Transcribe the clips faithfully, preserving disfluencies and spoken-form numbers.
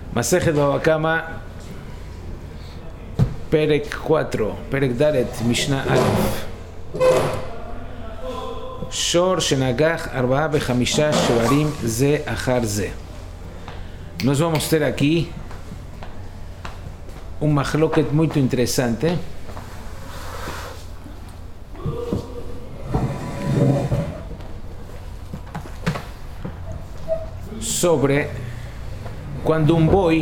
Masechet Baba Kama, Perek cuatro, Perek Dalet, Mishnah Aleph. Shor Shenagach Arba'a Bechamisha Shevarim Ze Achar Ze. Nós vamos ter aqui um machloket muito interessante sobre quando um boi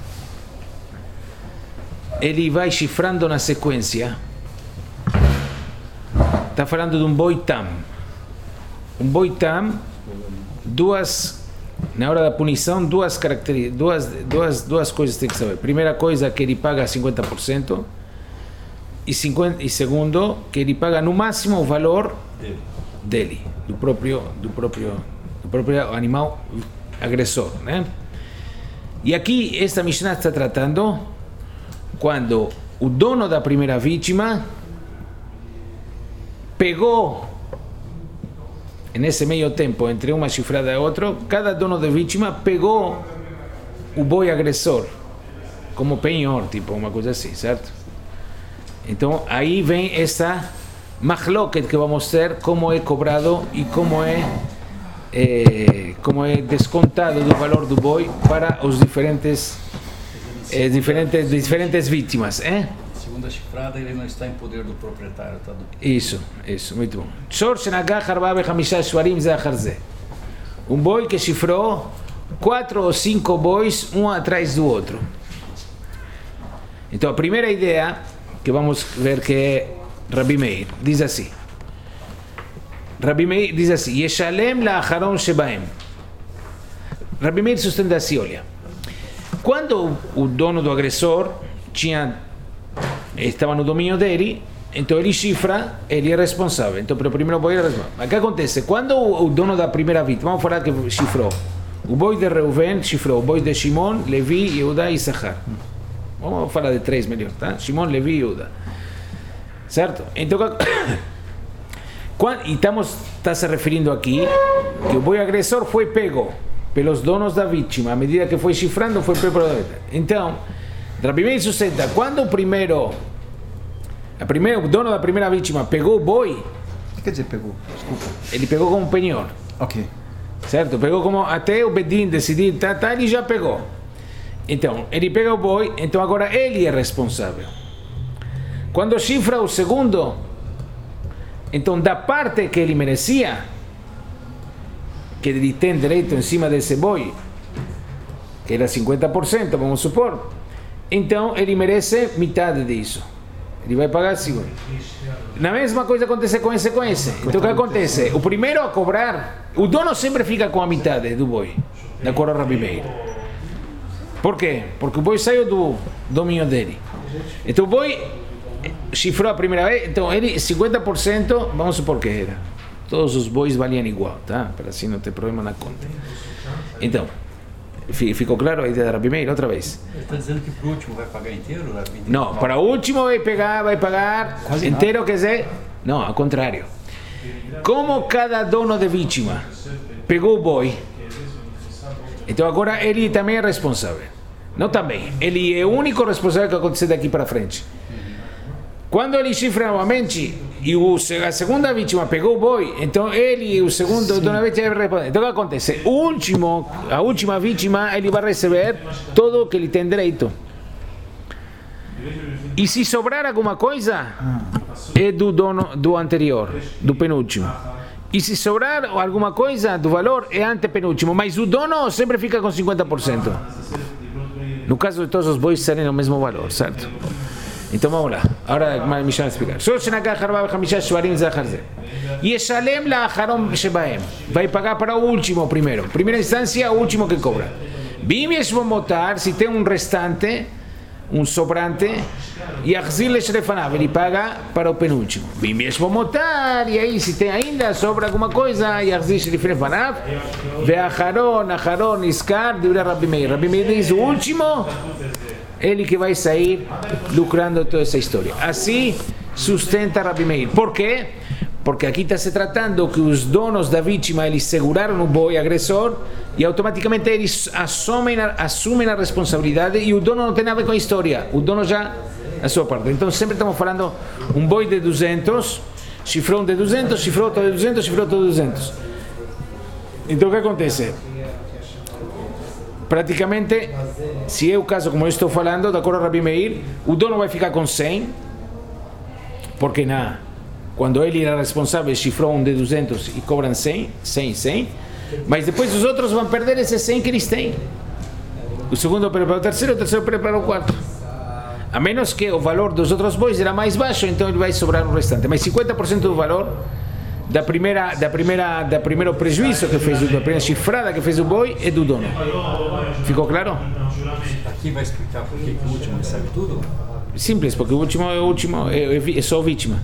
ele vai chifrando na sequência. Está falando de um boi tam. Um boi tam, duas, na hora da punição, duas características, duas, duas, duas coisas tem que saber. Primeira coisa, que ele paga cinquenta por cento, e, cinquenta, e segundo, que ele paga no máximo o valor dele, do próprio, do próprio, do próprio animal agressor, né? E aqui, esta Mishnah está tratando quando o dono da primeira vítima pegou, nesse meio tempo, entre uma chifrada e outra, cada dono de vítima pegou o boi agressor como penhor, tipo uma coisa assim, certo? Então aí vem essa machloket que vamos ter, como é cobrado e como é, é como é descontado do valor do boi para os diferentes é, diferentes diferentes vítimas, é? Segunda chifrada, ele não está em poder do proprietário, tá? Isso, isso, muito bom. Shor Shenagach Arba'a Bechamisha Shevarim Ze Achar Ze. Um boi que chifrou quatro ou cinco bois, um atrás do outro. Então a primeira ideia que vamos ver que é Rabbi Meir diz assim. Rabbi Meir diz assim: Yeshalem la'acharon shebahem. Rabbi Meir sustenta assim, olha. Quando o dono do agressor tinha estava no domínio dele, então ele chifra, ele é responsável. Então, pelo primeiro boi é responsável. Mas o que acontece? Quando o dono da primeira vítima, vamos falar que chifrou, o boi de Reuven chifrou, o boi de Shimon, Levi, Yehuda e Issachar. Vamos falar de três melhor, tá? Shimon, Levi e Yehuda. Certo? Então, quando, e estamos está se referindo aqui que o boi agressor foi pego pelos donos da vítima, à medida que foi chifrando, foi pego pelo... Então, Rabbi Meir sustenta, quando o primeiro, a primeiro, o dono da primeira vítima pegou o boi... O que quer dizer pegou? Desculpa. Ele pegou como penhor. Ok. Certo? Pegou como, até o Bedin decidir, tá, tá, ele já pegou. Então, ele pega o boi, então agora ele é responsável. Quando chifra o segundo, então da parte que ele merecia, que ele tem direito em cima desse boi, que era cinquenta por cento, vamos supor, então ele merece metade disso. Ele vai pagar cinquenta por cento. Na mesma coisa acontece com esse com esse. Então o que acontece? O primeiro a cobrar, o dono sempre fica com a metade do boi, de acordo com Rabbi Meir. Por quê? Porque o boi saiu do domínio dele. Então o boi chifrou a primeira vez, então ele cinquenta por cento, vamos supor que era. Todos os bois valiam igual, tá? Para assim não ter problema na conta. Então, ficou claro a ideia da Rabbi Meir outra vez? Ele está dizendo que para o último vai pagar inteiro? Não, para o último vai pegar, vai pagar quase inteiro, nada. Quer dizer, não, ao contrário. Como cada dono de vítima pegou o boi, então agora ele também é responsável. Não também, ele é o único responsável que acontecer daqui para frente. Quando ele chifra novamente e o, a segunda vítima pegou o boi, então ele e o segundo dono da vítima respondem. Então o que acontece? O último, a última vítima, ele vai receber tudo o que ele tem direito. E se sobrar alguma coisa, é do dono do anterior, do penúltimo. E se sobrar alguma coisa do valor, é antepenúltimo. Mas o dono sempre fica com cinquenta por cento. No caso de todos os bois serem o mesmo valor, certo? Então vamos lá, agora a Mishnah vai explicar. Shor Shenagach Arba'a Bechamisha Shevarim Ze Achar Ze. Yeshalem la'acharon shebahem. Vai pagar para o último primeiro. Primeira instância, o último que cobra. Bim yeshbo motar, se tem um restante, um sobrante, yachzir leshrefanav, ele paga para o penúltimo. Bim yeshbo motar, e aí se tem ainda, sobra alguma coisa, yachzir leshrefanav, ve'acharon, acharon, iskar, divrei Rabbi Meir. Rabbi Meir diz o último, ele que vai sair lucrando toda essa história. Assim sustenta Rabbi Meir. Por quê? Porque aqui está se tratando que os donos da vítima eles seguraram o boi agressor e automaticamente eles assumem a, assumem a responsabilidade e o dono não tem nada a ver com a história, o dono já a sua parte. Então sempre estamos falando um boi de duzentos, cifrou um de duzentos, cifrou outro de duzentos, cifrou outro de duzentos. Então o que acontece? Praticamente, se é o caso como eu estou falando, de acordo com Rabi Meir, o dono vai ficar com cem, porque na, quando ele era responsável, cifrou um de duzentos e cobram cem, cem, cem, mas depois os outros vão perder esses cem que eles têm. O segundo prepara o terceiro, o terceiro prepara o quarto. A menos que o valor dos outros bois era mais baixo, então ele vai sobrar o restante. Mas cinquenta por cento do valor da primeira, da primeira, da primeiro prejuízo que fez, da primeira chifrada que fez o boi é do dono. Ficou claro? Aqui vai explicar por que o último recebe tudo? Simples, porque o último é o último, é, é só vítima.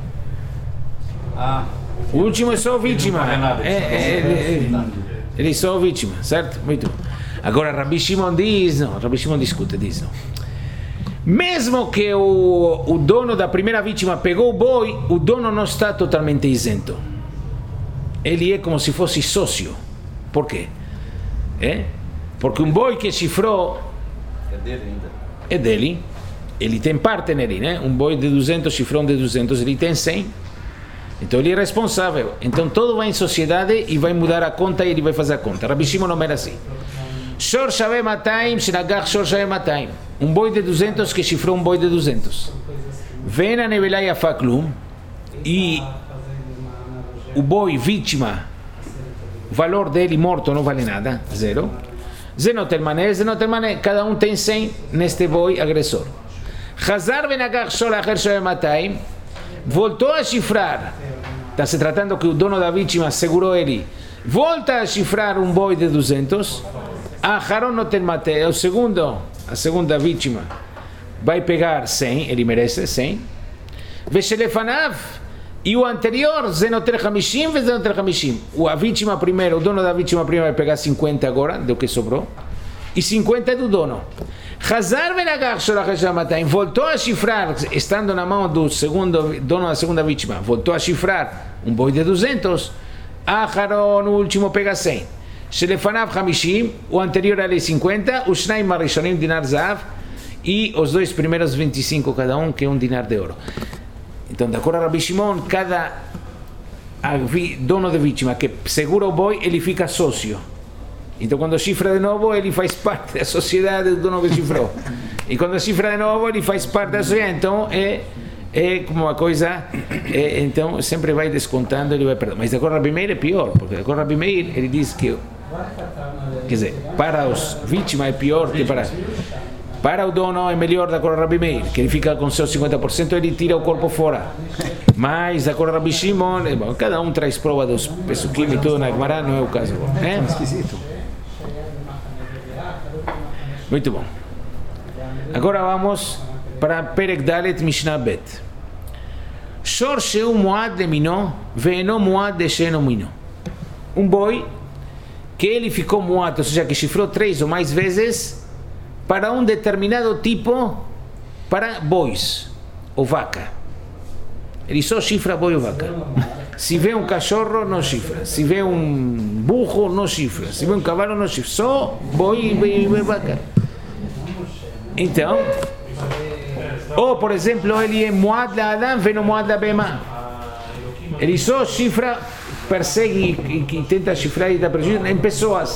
Ah. O último é só vítima. É, é, é, é, ele é só vítima, certo? Muito bom. Agora Rabi Shimon diz, não, Rabi Shimon discute, diz não. Mesmo que o, o dono da primeira vítima pegou o boi, o dono não está totalmente isento. Ele é como se fosse sócio. Por quê? É? Porque um boi que chifrou é dele ainda. É dele. Ele tem parte nele, né? Um boi de duzentos, chifrou um de duzentos, ele tem cem. Então ele é responsável. Então tudo vai em sociedade e vai mudar a conta e ele vai fazer a conta. Rabi Shimon não era assim. Shor Shaveh Matayim, Shenagach Shor Shaveh Matayim. Um boi de duzentos que chifrou um boi de duzentos. Vem a Nevelá e a Faklum e o boi vítima, o valor dele morto não vale nada, zero. Zenotelmané, Zenotelmané, cada um tem cem neste boi agressor. Hazar Benagach Shor Shaveh Matayim voltou a chifrar. Está se tratando que o dono da vítima segurou ele. Volta a chifrar um boi de duzentos. Aharon Notel Mate, o segundo, a segunda vítima, vai pegar cem, ele merece cem. Veshelefanav, e o anterior, Zenotel Hamishim, Zenotel Hamishim. A vítima primeiro, o dono da vítima primeira vai pegar cinquenta agora, do que sobrou, e cinquenta é do dono. Hazar Benagach Shorach Shamatain, voltou a chifrar, estando na mão do segundo, dono da segunda vítima, voltou a chifrar um boi de duzentos, Aharon, o último, pega cem. Shelefanav Hamishim, o anterior era cinquenta, o Shnaim Marishonim dinar zav e os dois primeiros vinte e cinco cada um, que é um dinar de ouro. Então, de acordo a Rabi Shimon, cada dono de vítima que segura o boi, ele fica sócio. Então, quando chifra de novo, ele faz parte da sociedade do dono que chifrou. E quando chifra de novo, ele faz parte da sociedade. Então, é é como uma coisa, é, então sempre vai descontando, ele vai perdendo. Mas de acordo a Rabi Meir é pior, porque de acordo a Rabi Meir ele diz que, quer dizer, para os vítimas é pior que para para o dono é melhor, de acordo a Rabi Meir, que ele fica com seus cinquenta por cento, ele tira o corpo fora. Mas de acordo a Rabi Shimon, é bom, cada um traz prova dos pesukim e tudo na Gemara, não é o caso. É esquisito. Muito bom. Agora vamos para Perek Dalet Mishnah Bet. Shor sheu muad de minó, ve'eno muad de sheno minó. Um boi que ele ficou muad, ou seja, que chifrou três ou mais vezes para um determinado tipo, para bois ou vaca. Ele só chifra boi ou vaca. Se vê um cachorro, não chifra. Se vê um burro, não chifra. Se vê um cavalo, não chifra. Só boi e vaca. Então, ou, por exemplo, ele é muad la Adam, veno muad la Bema. Ele só chifra, persegue e, e tenta chifrar e dá prejuízo em pessoas.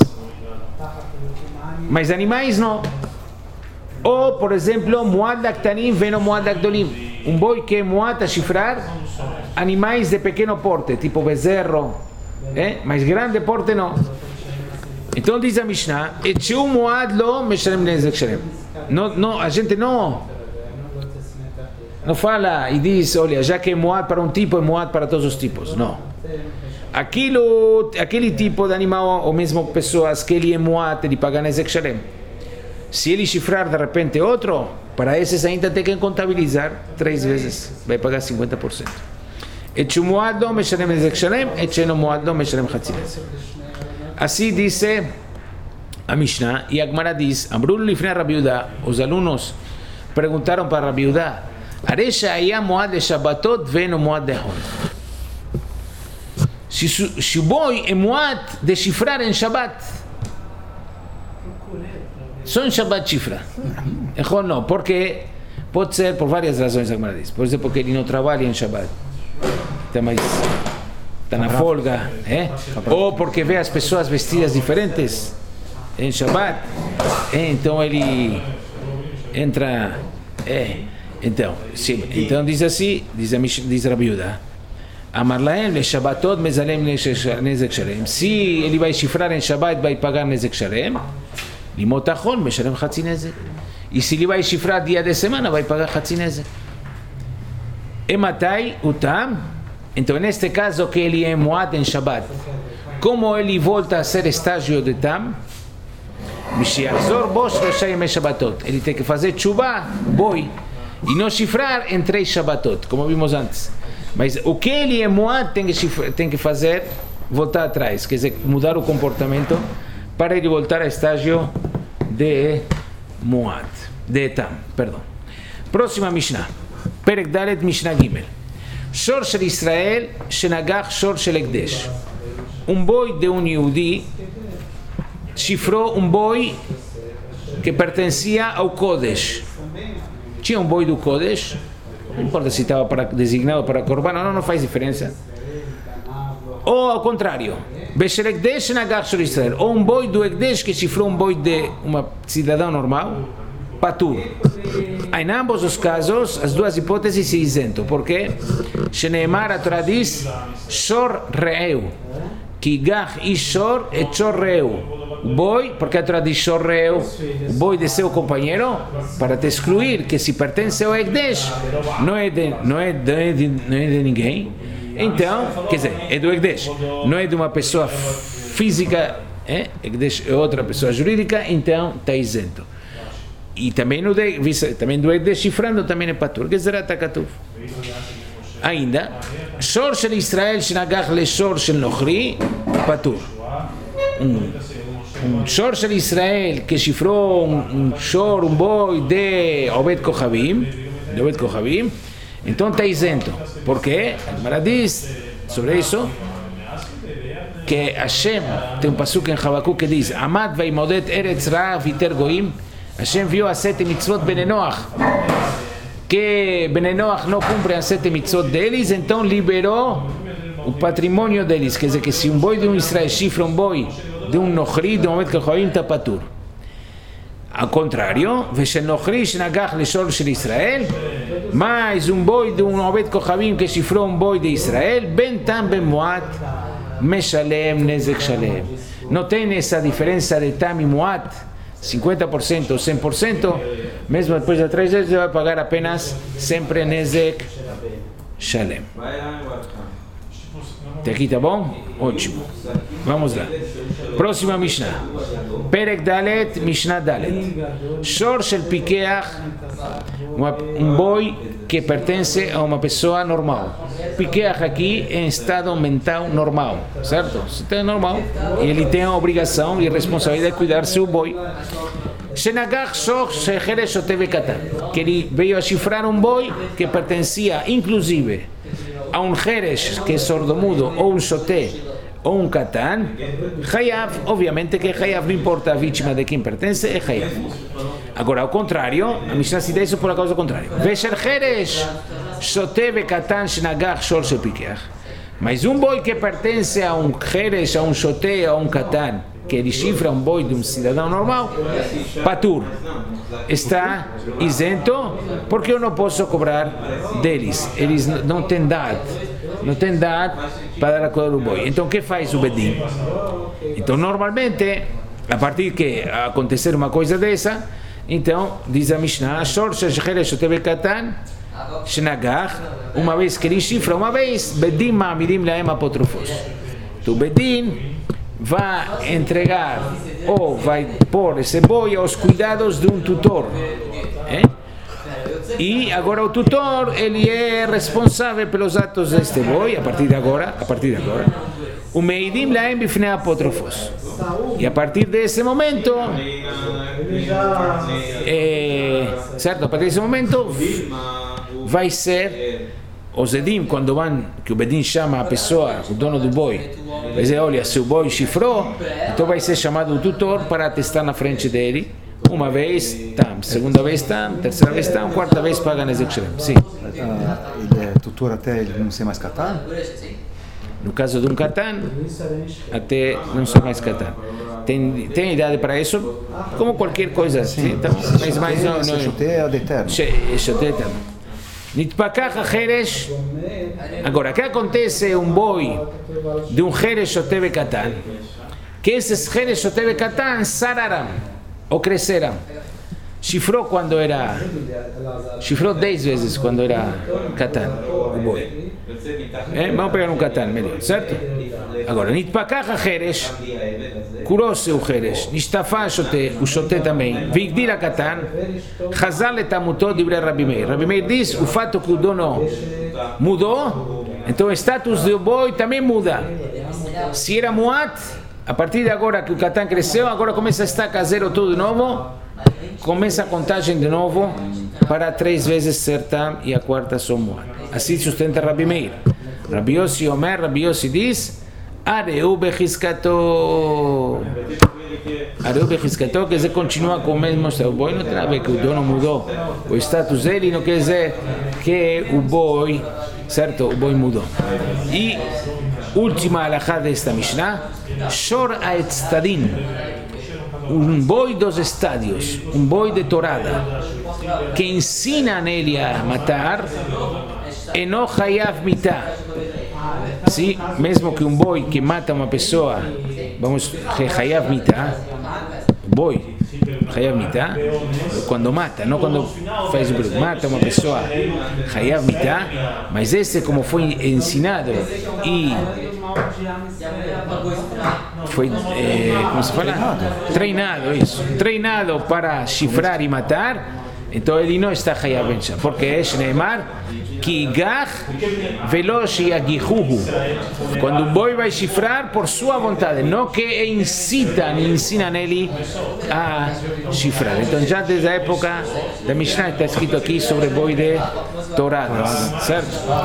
Mas animais não. Ou, por exemplo, muad la Ktanim, veno muad la Gdolim. Um boi que é muad a chifrar animais de pequeno porte, tipo bezerro, é? Mas grande porte não. Então diz a Mishnah, Etcheu muad lo meshalem nezek shalem. Não, não, a gente não não fala e diz, olha, já que é muad para um tipo, é muad para todos os tipos. Não. Aquilo, aquele tipo de animal, ou mesmo pessoas que ele é muad, ele paga nezek shalem. Se ele chifrar de repente outro, para esses ainda tem que contabilizar três vezes, vai pagar cinquenta por cento. Etcheu muad lo meshalem nezek shalem, etcheu muad lo meshalem chatzi nezek. Assim disse a Mishnah, e a Gemara diz, Amrulu lifnei Rabi Yehuda, os alunos perguntaram para Rabi Yehuda, Aresha ayá moad de Shabbatot veno moad de Hon. se, se o boi é muat, decifrar em Shabbat. Só em Shabbat chifra. Ejol não, porque pode ser por várias razões, a Gemara diz. Por exemplo, porque ele não trabalha em Shabbat. Está mais... está na folga, é? Ou porque vê as pessoas vestidas diferentes em Shabbat, é, então ele entra, é, então, sim, então diz assim, diz, diz Rabi Yehuda, Amar lahem le Shabbatot mezalem nezek shalem. Se ele vai chifrar em Shabbat, vai pagar nezek shalem, limot achon meshalem chatzi nezek. E se ele vai chifrar dia de semana, vai pagar chatzi nezek. E matai utam. Então, neste caso que ele é muad em Shabbat, como ele volta a ser estágio de tam, ele tem que fazer tshuva, boi, e não chifrar em três Shabbatot, como vimos antes. Mas o que ele é muad tem que, chifrar, tem que fazer, voltar atrás, quer dizer, mudar o comportamento para ele voltar a estágio de muad, de tam, perdão. Próxima Mishnah, Perek Dalet Mishnah Gimel. Shor shel Israel shenagach shor shel Ekdesh. Um boi de um Yehudi chifrou um boi que pertencia ao Kodesh. Tinha um boi do Kodesh, não importa se estava para, designado para Korban, não, não faz diferença. Ou ao contrário, Beshel Ekdesh shenagach shor Israel. Ou um boi do Ekdesh que chifrou um boi de uma cidadão normal, patur. Em ambos os casos, as duas hipóteses se isentam. Por quê? Sheneemar, a Torá diz, Shor Re'eu. Ki gach ish shor et shor re'eu. Boi, porque a Torá diz Shor Re'eu, o boi de seu companheiro, para te excluir que se pertence ao Ekdesh, não é de, não é de, não é de ninguém. Então, quer dizer, é do Ekdesh, não é de uma pessoa física, é? Ekdesh é outra pessoa jurídica, então está isento. E também no de, também do Ekdesh chifrando também é patur. Que será takatuf? Ainda, Shor shel Israel shenagach le Shor shel Nochri, patur. Um, um Shor shel Israel que chifrou um, um Shor, um boi de Obed Kohavim, de Obed Kohavim, então está isento. Por quê? A Gemara diz sobre isso que Hashem, tem um pasuk em Habacuc que diz, Amad vaimodet eretz ra viter goim. Hashem viu as sete mitzvot Ben Noach, que Ben Noach não cumpre as sete mitzvot deles, então liberou o patrimônio deles. Quer dizer que se um boi de um Israel chifra um boi de um Nochri, de um Obed Kohavim, está patur. Ao contrário, Veshen Nochri shenagach leshor shel Israel, mais um boi de um Obed Kohavim que chifrou um boi de Israel, ben tam ben muat, meshalem nezek shalem. Não tem essa diferença de tam e muat, cinquenta por cento ou cem por cento, mesmo depois de três vezes, vai pagar apenas sempre nezek shalem. Até aqui tá bom? Ótimo. Vamos lá. Próxima Mishnah. Perek Dalet, Mishnah Dalet. Shor shel Pikeach, um boi que pertence a uma pessoa normal. Pikeach aqui em estado mental normal, certo? Se está normal, ele tem a obrigação e a responsabilidade de cuidar seu boi. Shenagach shor shel Cheresh Shoteh Katan, que ele veio a chifrar um boi que pertencia, inclusive, a um Cheresh, que é sordomudo, ou um Shoteh, ou um Katan, Hayav, obviamente que Hayav, não importa a vítima de quem pertence, é Hayav. Agora, ao contrário, a Mishnah cita isso por causa contrária. Vesher Cheresh Shoteh Katan Shenagach shor shel Pikeach. Mas um boi que pertence a um Cheresh, a um Shoteh, a um Katan, que ele chifra um boi de um cidadão normal, patur, está isento, porque eu não posso cobrar deles. Eles não têm dado, não têm dado para dar a cor do boi. Então, o que faz o Bedin? Então, normalmente, a partir que acontecer uma coisa dessa, então, diz a Mishnah, Shor shel Cheresh Shoteh Katan, Shenagach, uma vez que ele chifra, uma vez, Bedin ma'amidim lahem apotrofos. Tu Bedin vai entregar ou vai pôr esse boi aos cuidados de um tutor, é? E agora o tutor ele é responsável pelos atos deste boi a partir de agora, a partir de agora. O meidim lahem bifnei apotrofos. E a partir desse momento, é, certo? A partir desse momento vai ser os edim, quando vão, que o Bedin chama a pessoa, o dono do boi, vai dizer, olha, se o boi chifrou, então vai ser chamado o tutor para atestar na frente dele, uma vez, tá, segunda vez, tá, terceira vez, tá, quarta vez paga na execução. Sim. Ah, ele é tutor até ele não ser mais Katan? No caso de um Katan, até não ser mais Katan. Tem, tem idade para isso, como qualquer coisa. Sim. Então, mas mais não. Se chutei é de eterno. Chutei eterno. Nitpakach Heresh. Agora, o que acontece um boi de um Heresh Shoteve Katan? Que esses Heresh Shoteve Katan sararam, ou cresceram. Chifrou quando era. Chifrou dez vezes quando era Katan, o boi. É, vamos pegar um Katan melhor, certo? Agora, Nitpakach Heresh, curou-se o Heresh, Nistafá o Shoté também, Vigdila Katan, Chazal etamutó dibre Rabi Meir. Rabi Meir diz, o fato que o dono mudou, então o status do boi também muda. Se era Muat, a partir de agora que o Katan cresceu, agora começa a estar caseiro tudo de novo, começa a contagem de novo para três vezes ser Tam e a quarta só Muat. Assim sustenta Rabi Meir. Rabi Yossi Omer, Rabi Yossi diz, Areu Bechiskato. Areu Bechiskato, quer dizer, continua com o mesmo status. O boi não tem a ver que o dono mudou o status dele, não quer dizer que o boi, certo? O boi mudou. E última alahá desta Mishnah, Shor Ha'etzadin, um boi dos estádios, um boi de torada, que ensina nele a matar, Eno Hayav Mitah. Sim, mesmo que um boi que mata uma pessoa, vamos, Hayav Mitah, boi, Hayav Mitah, quando mata, não quando faz o boi, mata uma pessoa, Hayav Mitah, mas esse como foi ensinado e foi, é, como se fala? Treinado, isso, treinado para chifrar e matar, então ele não está Hayav Mitah, porque é Shneimar, que gach veloz e aguijuhu. Quando um boi vai chifrar por sua vontade, não que incita nem ensina nele a chifrar. Então já desde a época da Mishnah está escrito aqui sobre boi de toradas, certo?